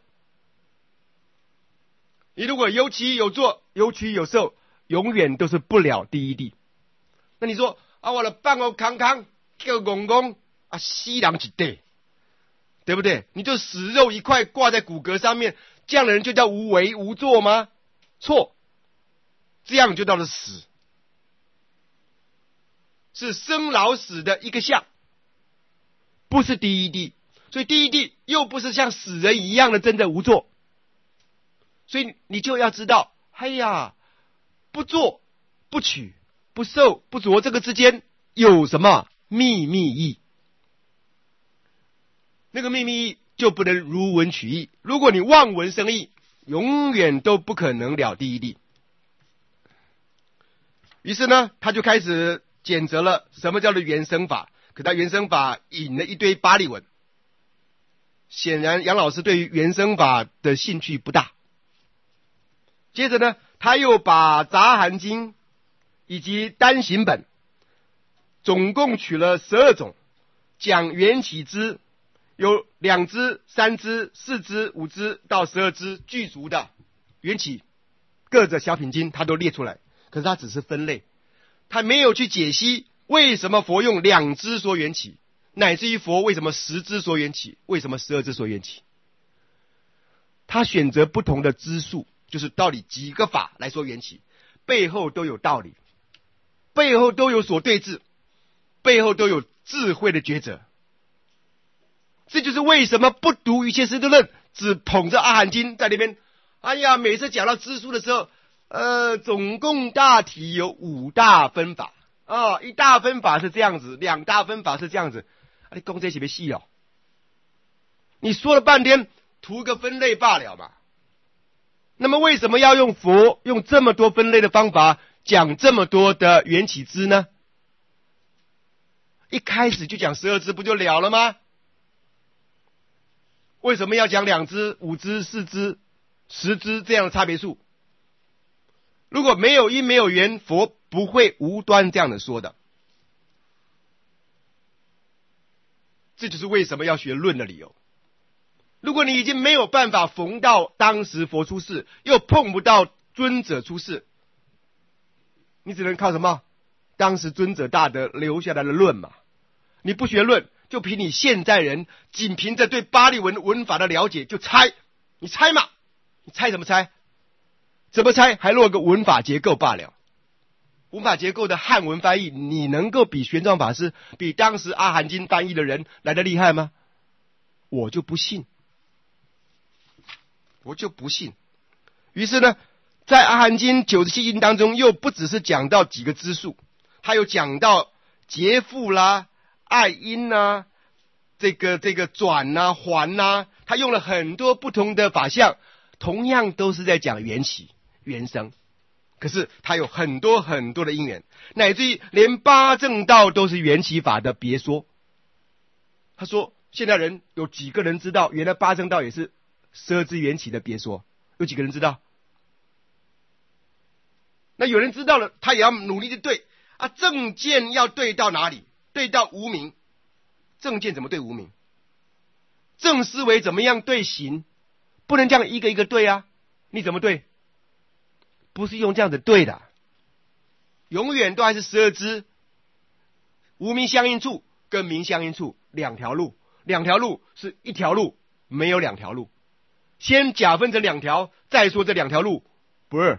你如果有起有做，有起有受，永远都是不了第一地。那你说啊，我的半欧康康叫公公啊，西凉一对，对不对？你就死肉一块挂在骨骼上面，这样的人就叫无为无作吗？错，这样就叫做死，是生老死的一个相，不是第一地。所以第一地又不是像死人一样的真的无作。所以你就要知道，哎呀，不做不取、不受、不着这个之间有什么秘密义？那个秘密义就不能如文取义。如果你望文生义，永远都不可能了第一义。于是呢，他就开始检责了什么叫做原生法。可他原生法引了一堆巴利文，显然杨老师对于原生法的兴趣不大。接着呢，他又把杂含经以及单行本总共取了12种，讲缘起支，有2支、3支、4支、5支到12支具足的缘起，各个小品经他都列出来。可是他只是分类，他没有去解析为什么佛用2支说缘起，乃至于佛为什么10支说缘起，为什么12支说缘起。他选择不同的支数，就是到底几个法来说缘起，背后都有道理，背后都有所对治，背后都有智慧的抉择。这就是为什么不读一切师地论，只捧着阿含经在那边，哎呀，每次讲到支数的时候，总共大体有5大分法啊，1大分法是这样子，2大分法是这样子，你讲这些别细哦，你说了半天图个分类罢了嘛。那么为什么要用佛用这么多分类的方法讲这么多的缘起支呢？一开始就讲12支不就了了吗？为什么要讲2支、5支、4支、10支这样的差别数？如果没有因没有缘，佛不会无端这样的说的。这就是为什么要学论的理由。如果你已经没有办法逢到当时佛出世，又碰不到尊者出世，你只能靠什么？当时尊者大德留下来的论嘛。你不学论，就凭你现在人仅凭着对巴利文文法的了解就猜，你猜嘛？你猜什么猜？怎么猜？还落个文法结构罢了。文法结构的汉文翻译，你能够比玄奘法师、比当时阿含经翻译的人来得厉害吗？我就不信，我就不信。于是呢，在阿含经97经当中，又不只是讲到几个支数，他有讲到劫富啦、爱因啦、这个转啦、还啦，他用了很多不同的法相，同样都是在讲缘起、缘生。可是他有很多很多的因缘，乃至于连八正道都是缘起法的别说。他说现在人有几个人知道原来八正道也是奢之缘起的别说？有几个人知道？那有人知道了，他也要努力的对啊，正见要对到哪里？对到无明。正见怎么对无明？正思维怎么样对行？不能这样一个一个对啊，你怎么对？不是用这样子对的，永远都还是12支，无明相应处跟明相应处2条路，是1条路，没有2条路。先假分成2条，再说这2条路不二，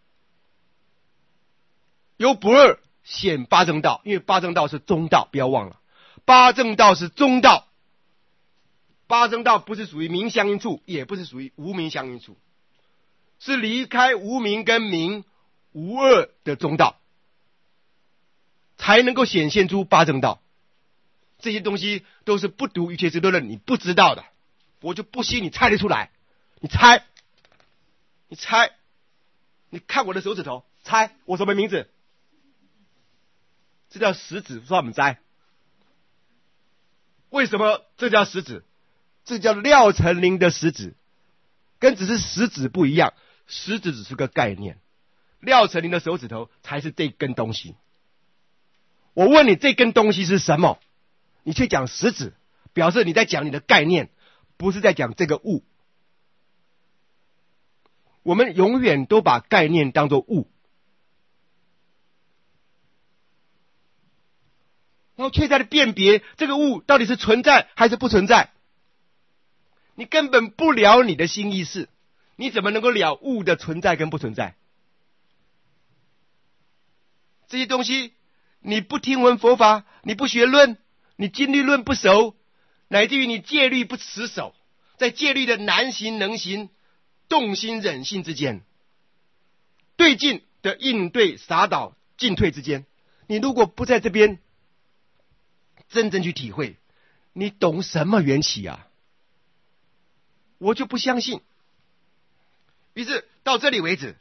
由不二显八正道，因为八正道是中道，不要忘了，八正道是中道，八正道不是属于明相应处，也不是属于无明相应处，是离开无明跟明无二的中道，才能够显现出八正道。这些东西都是不读一切智多论你不知道的，我就不信你猜得出来。你猜，你看我的手指头，猜我什么名字？这叫食指，说我们猜。为什么这叫食指？这叫廖成林的食指，跟只是食指不一样，食指只是个概念，廖成林的手指头才是这根东西。我问你这根东西是什么，你去讲食指，表示你在讲你的概念，不是在讲这个物。我们永远都把概念当作物，然后却在辨别这个物到底是存在还是不存在。你根本不了你的心意识，你怎么能够了物的存在跟不存在？这些东西你不听闻佛法，你不学论，你经律论不熟，乃至于你戒律不持守，在戒律的难行能行、动心忍性之间，对境的应对洒倒进退之间。你如果不在这边真正去体会，你懂什么缘起啊？我就不相信。于是到这里为止，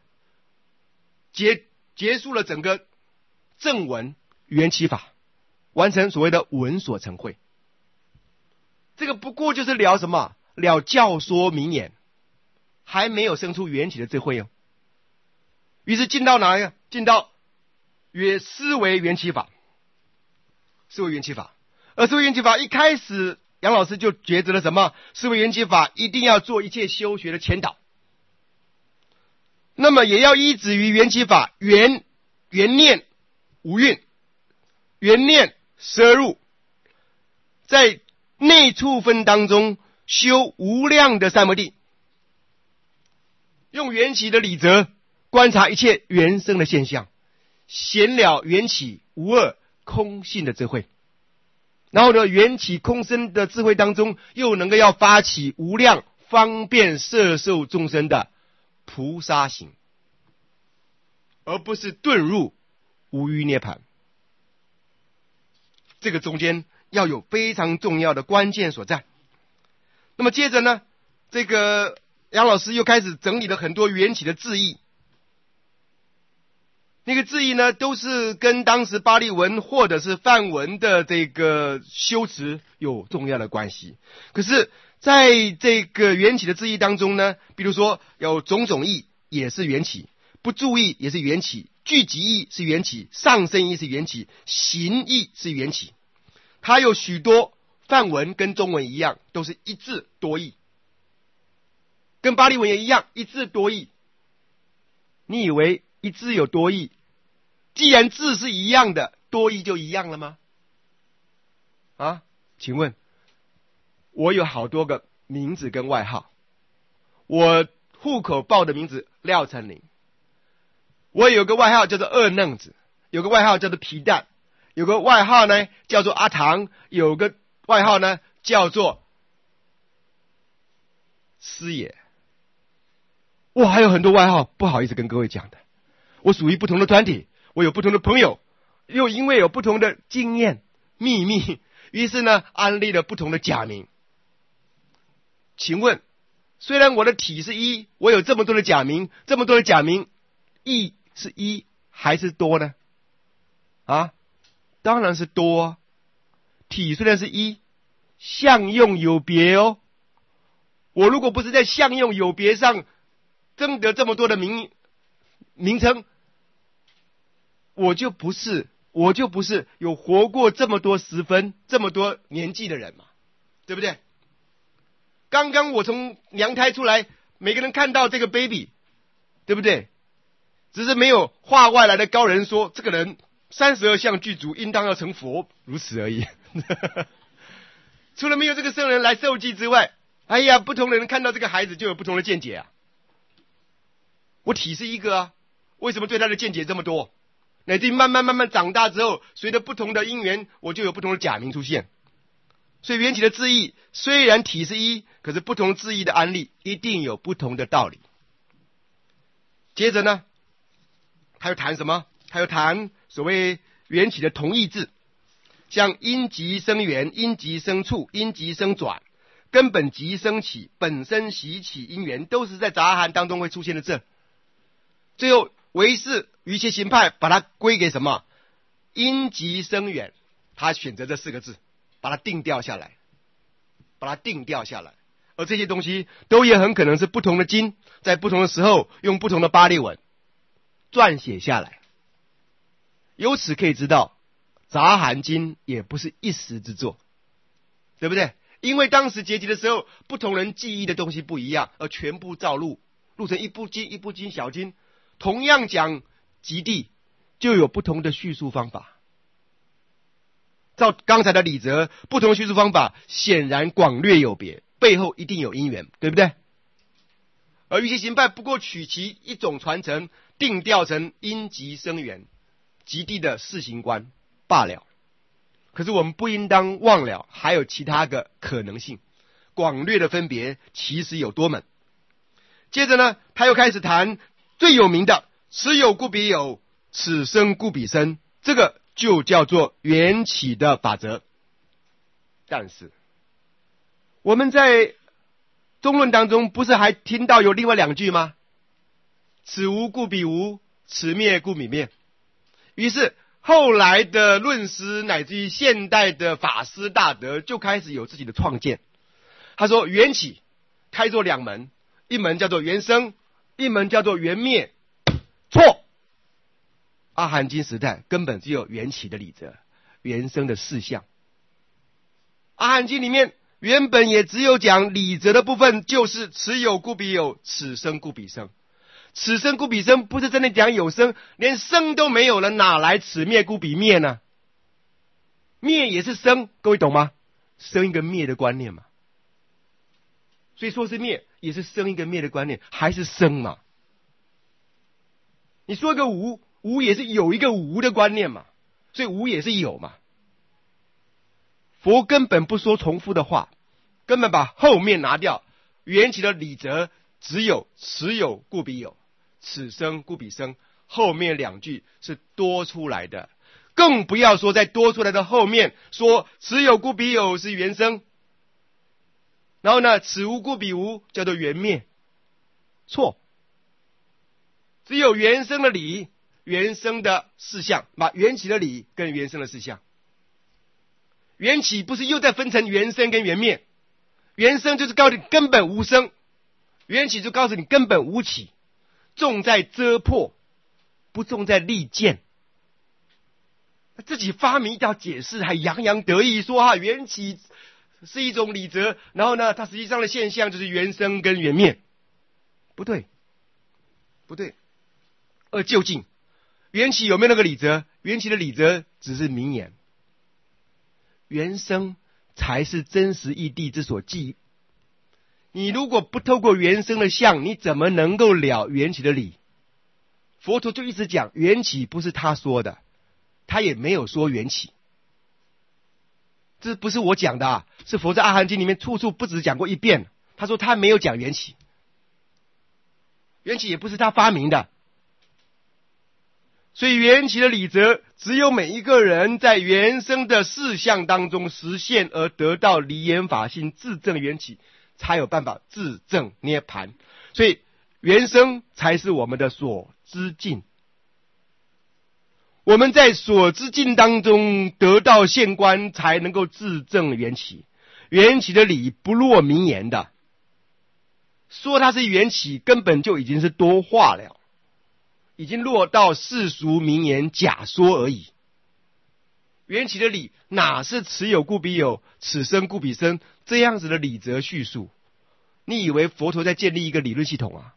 结束了整个正文缘起法，完成所谓的闻所成慧。这个不过就是了什么？了教说明言，还没有生出缘起的智慧哦。于是进到哪里？进到思维缘起法。思维缘起法，而思维缘起法一开始，杨老师就抉择了什么？思维缘起法一定要做一切修学的前导，那么也要依止于缘起法，缘念无蕴，缘念摄入，在内处分当中修无量的三摩地，用缘起的理则观察一切缘生的现象，显了缘起无二空性的智慧。然后呢，缘起空生的智慧当中，又能够要发起无量方便摄受众生的菩萨行，而不是遁入无余涅槃。这个中间要有非常重要的关键所在。那么接着呢，这个杨老师又开始整理了很多缘起的字义。那个字义呢，都是跟当时巴利文或者是梵文的这个修辞有重要的关系。可是在这个缘起的字义当中呢，比如说有种种义也是缘起，不注意也是缘起，聚集义是缘起，上升义是缘起，行义是缘起。它有许多梵文跟中文一样，都是一字多义，跟巴利文也一样，一字多义。你以为一字有多义？既然字是一样的，多义就一样了吗？啊，请问，我有好多个名字跟外号。我户口报的名字廖成林，我有个外号叫做二愣子，有个外号叫做皮蛋，有个外号呢叫做阿唐，有个外号呢叫做师爷。我还有很多外号，不好意思跟各位讲的。我属于不同的团体，我有不同的朋友，又因为有不同的经验秘密，于是呢安立了不同的假名。请问，虽然我的体是一，我有这么多的假名，这么多的假名，义是一还是多呢？啊，当然是多啊。体虽然是一，相用有别哦。我如果不是在相用有别上争得这么多的名称，我就不是有活过这么多时分这么多年纪的人嘛，对不对？刚刚我从娘胎出来，每个人看到这个 baby， 对不对？只是没有话外来的高人说这个人32相具足，应当要成佛，如此而已。除了没有这个圣人来受记之外，哎呀，不同的人看到这个孩子就有不同的见解啊。我体是一个啊，为什么对他的见解这么多？乃至于慢慢长大之后，随着不同的因缘，我就有不同的假名出现。所以缘起的字义虽然体是一，可是不同字义的安立一定有不同的道理。接着呢，他又谈什么？他又谈所谓缘起的同义字，像因即生缘，因即生处，因即生转，根本即生起，本身习起因缘，都是在杂含当中会出现的字。最后唯识瑜伽行派把它归给什么？因即生缘，他选择这4个字，把它定调下来，而这些东西都也很可能是不同的经在不同的时候用不同的巴利文撰写下来。由此可以知道，杂含经也不是一时之作，对不对？因为当时结集的时候，不同人记忆的东西不一样，而全部照录成一部经小经。同样讲极地，就有不同的叙述方法。照刚才的理则，不同的叙述方法显然广略有别，背后一定有因缘，对不对？而瑜伽行派不过取其一种传承，定调成因即生缘，极地的世行观罢了。可是我们不应当忘了，还有其他的可能性，广略的分别其实有多门。接着呢，他又开始谈最有名的此有故彼有， 此生故彼生，这个就叫做缘起的法则。但是我们在中论当中不是还听到有另外两句吗？此无故彼无，此灭故彼灭。于是后来的论师乃至于现代的法师大德就开始有自己的创建。他说缘起开作两门，一门叫做缘生，一门叫做缘灭。错，阿含经时代根本只有缘起的理则，缘生的事项。阿含经里面原本也只有讲理则的部分，就是此有故彼有，此生故彼生。此生故彼生不是真的讲有生，连生都没有了，哪来此灭故彼灭呢？灭也是生，各位懂吗？生一个灭的观念嘛。所以说是灭，也是生一个灭的观念，还是生嘛。你说一个无，无也是有一个无的观念嘛，所以无也是有嘛。佛根本不说重复的话，根本把后面拿掉，缘起的理则只有此有故彼有，此生故彼生，后面两句是多出来的，更不要说在多出来的后面说此有故彼有是缘生，然后呢此无故彼无叫做缘灭。错，只有缘生的理，缘生的事项，把缘起的理跟缘生的事项。缘起不是又再分成缘生跟缘灭，缘生就是告诉你根本无生，缘起就告诉你根本无起，重在遮破，不重在利剑。自己发明一条解释，还洋洋得意说缘起是一种理则，然后呢它实际上的现象就是缘生跟缘灭。不对，不对。而究竟缘起有没有那个理则？缘起的理则只是名言，缘生才是真实义谛之所记。你如果不透过缘生的相，你怎么能够了缘起的理？佛陀就一直讲缘起不是他说的，他也没有说缘起，这不是我讲的啊，是佛在阿含经里面处处不止讲过一遍。他说他没有讲缘起，缘起也不是他发明的。所以缘起的理则只有每一个人在缘生的事项当中实现，而得到离言法性自证缘起，才有办法自证涅槃。所以缘生才是我们的所知境，我们在所知境当中得到现观，才能够自证缘起。缘起的理不落名言的，说它是缘起根本就已经是多话了，已经落到世俗名言假说而已。缘起的理哪是此有故彼有，此生故彼生这样子的理则叙述？你以为佛陀在建立一个理论系统啊？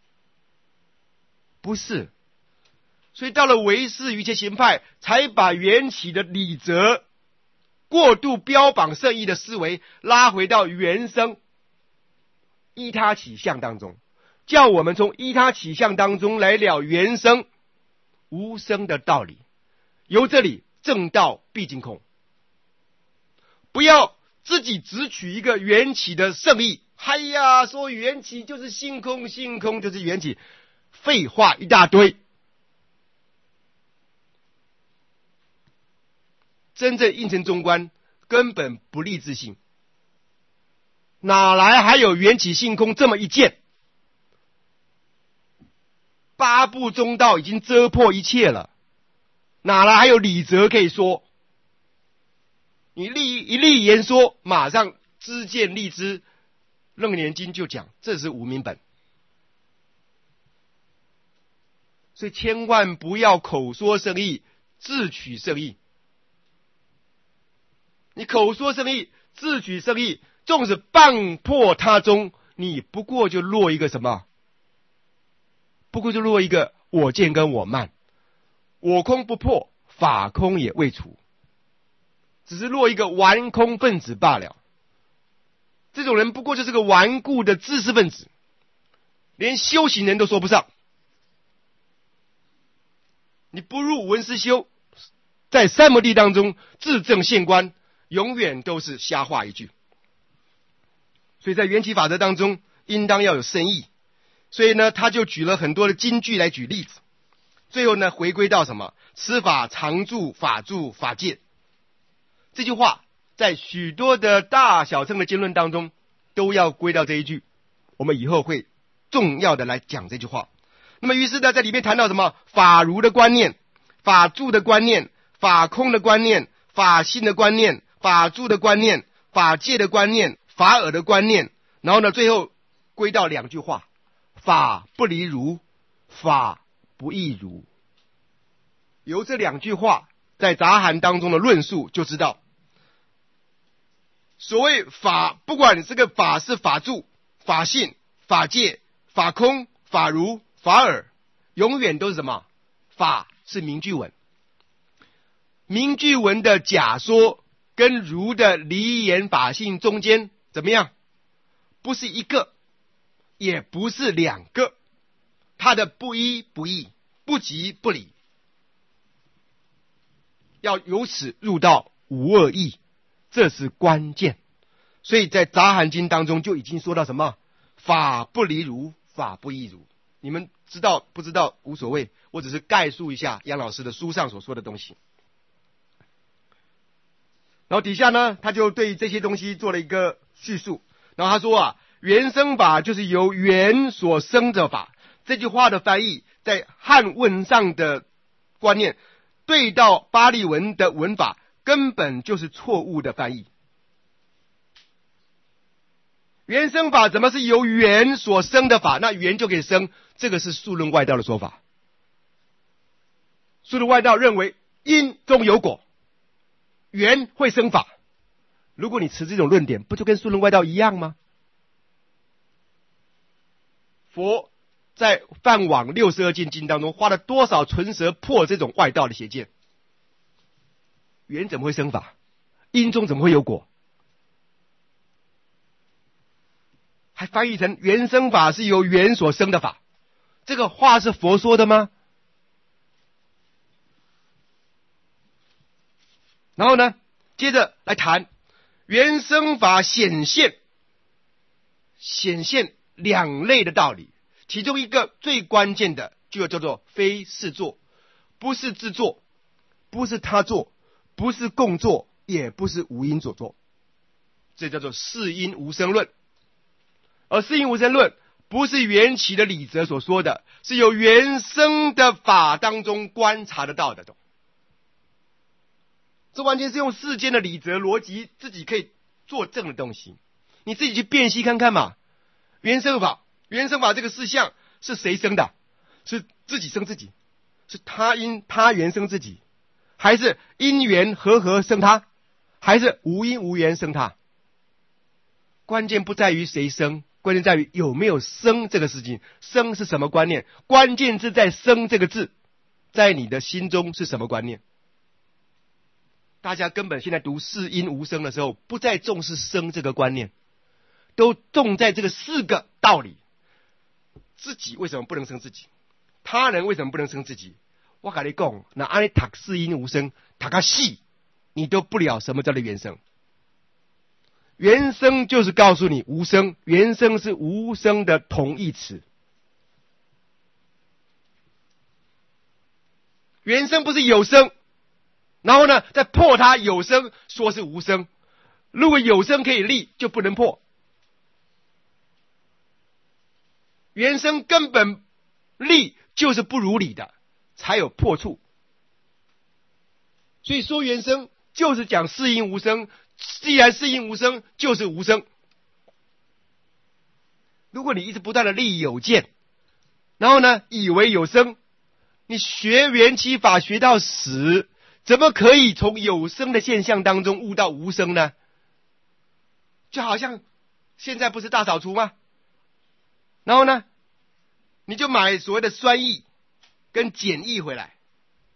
不是。所以到了唯识瑜伽行派，才把缘起的理则过度标榜圣意的思维拉回到缘生依他起相当中，叫我们从依他起相当中来了缘生无生的道理。由这里正道毕竟空，不要自己只取一个缘起的圣意。哎呀，说缘起就是性空，性空就是缘起，废话一大堆。真正应成中观根本不立自性，哪来还有缘起性空这么一件？八部中道已经遮破一切了，哪来还有理则可以说？你一立言说，马上知见立知，楞严经就讲这是无明本。所以千万不要口说圣意，自取圣意。你口说圣意，自取圣意，纵使半破他中，你不过就落一个什么？不过就落一个我见跟我慢，我空不破，法空也未除，只是落一个顽空分子罢了。这种人不过就是个顽固的知识分子，连修行人都说不上。你不入文思修，在三摩地当中自证现观，永远都是瞎话一句。所以在缘起法则当中应当要有深意。所以呢他就举了很多的金句来举例子。 最后呢回归到什么？此法常住、法住、法界。这句话在许多的大小乘的经论当中都要归到这一句，我们以后会重要的来讲这句话。那么于是呢，在里面谈到什么？法如的观念、法住的观念、法空的观念、法性的观念、法住的观念、法界的观念、法尔的观念，然后呢，最后归到两句话：法不离如，法不异如。由这两句话在杂含当中的论述就知道，所谓法，不管这个法是法住、法性、法界、法空、法如、法尔，永远都是什么？法是名句文。名句文的假说跟如的离言法性中间怎么样？不是一个，也不是两个，它的不一不异，不即不离，要由此入到无二义，这是关键。所以在杂含经当中就已经说到什么？法不离如，法不异如。你们知道不知道无所谓，我只是概述一下杨老师的书上所说的东西。然后底下呢，他就对这些东西做了一个叙述。然后他说啊，原生法就是由缘所生的法。这句话的翻译在汉文上的观念对到巴利文的文法根本就是错误的翻译。原生法怎么是由缘所生的法？那缘就可以生，这个是数论外道的说法。数论外道认为因中有果，缘会生法。如果你持这种论点，不就跟数论外道一样吗？佛在梵网62境经当中花了多少唇舌破这种外道的邪见？缘怎么会生法？因中怎么会有果？还翻译成缘生法是由缘所生的法，这个话是佛说的吗？然后呢，接着来谈缘生法显现两类的道理，其中一个最关键的就叫做非是作，不是自作，不是他作，不是共作，也不是无因所作，这叫做是因无生论。而是因无生论不是缘起的理则所说的，是由原生的法当中观察得到的。这完全是用世间的理则逻辑自己可以作证的东西，你自己去辨析看看嘛。原生法这个事项是谁生的？是自己生自己？是他因他缘生自己？还是因缘和生他？还是无因无缘生他？关键不在于谁生，关键在于有没有生这个事情。生是什么观念？关键是在生这个字，在你的心中是什么观念？大家根本现在读是因无生的时候，不再重视生这个观念，都重在这个四个道理。自己为什么不能生自己？他人为什么不能生自己？我跟你讲，那按你读是因无生，读个细，你都不了什么叫做原生。原生就是告诉你无生，原生是无生的同义词。原生不是有生，然后呢再破它有生，说是无生。如果有生可以立，就不能破。原生根本立就是不如理的，才有破处。所以说原生就是讲是因无生，既然是因无生，就是无生。如果你一直不断的立有见，然后呢以为有生，你学缘起法学到死，怎么可以从有生的现象当中悟到无生呢？就好像现在不是大扫除吗？然后呢你就买所谓的酸液跟碱液回来。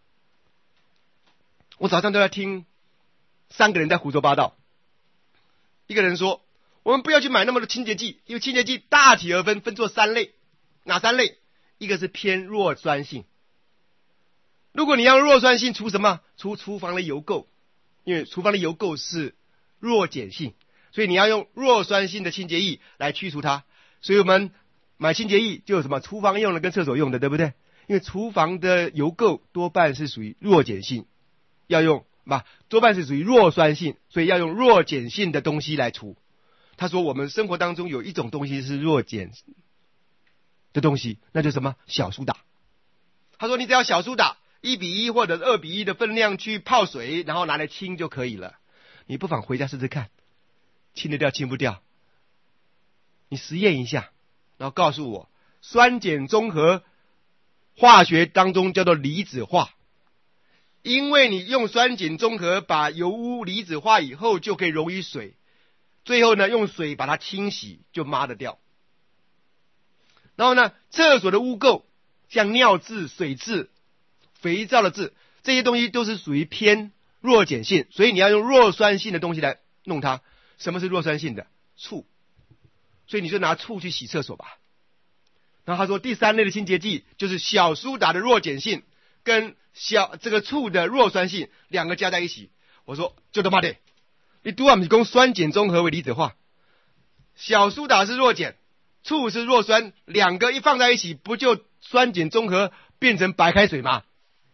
我早上都在听3个人在胡说八道。一个人说，我们不要去买那么多清洁剂，因为清洁剂大体而分作3类。哪3类？一个是偏弱酸性，如果你要弱酸性除什么？除厨房的油垢，因为厨房的油垢是弱碱性，所以你要用弱酸性的清洁液来去除它。所以我们买清洁液就有什么厨房用的跟厕所用的，对不对？ 因为厨房的油垢多半是属于弱碱性，多半是属于弱酸性，所以要用弱碱性的东西来除。他说我们生活当中有一种东西是弱碱的东西，那就是什么？小苏打。他说你只要小苏打1:1或者是2:1的分量去泡水，然后拿来清就可以了。你不妨回家试试看，清得掉清不掉，你实验一下，然后告诉我，酸碱中和化学当中叫做离子化。因为你用酸碱中和把油污离子化以后，就可以溶于水，最后呢用水把它清洗，就抹得掉。然后呢，厕所的污垢，像尿渍、水渍、肥皂的渍，这些东西都是属于偏弱碱性，所以你要用弱酸性的东西来弄它。什么是弱酸性的？醋。所以你就拿醋去洗厕所吧。然后他说第3类的清洁剂就是小苏打的弱碱性跟这个醋的弱酸性两个加在一起。我说就他妈的，你都不是讲酸碱中和为离子化，小苏打是弱碱，醋是弱酸，两个一放在一起，不就酸碱中和变成白开水吗？